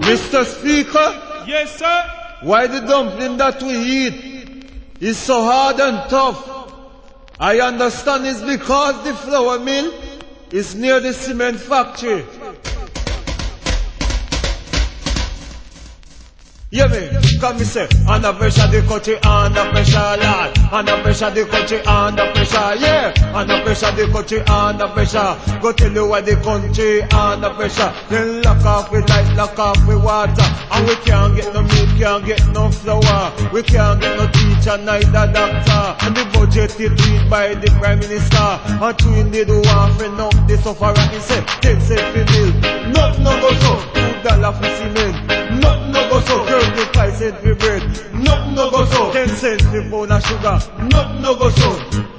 Mr. Speaker, Yes, sir. why the dumpling that we eat is so hard and tough? I understand it's because the flour mill is near the cement factory. Yeah, me, come me say, under pressure the country, under pressure, lad. Under pressure the country, under pressure, yeah. Under pressure the country, under pressure. Go tell you why the country under pressure. Then lock off with light, lock off with water. And we can't get no milk, can't get no flour. We can't get no teacher, neither doctor. And the budget is read by the Prime Minister. And twin they do want friend up the sufferer. He say, 10 cents for milk, nothing no go so. $2 for cement, nothing no go so. 35 cents for bread, nothing no go so. 10 cents for pound of sugar, nothing no go so.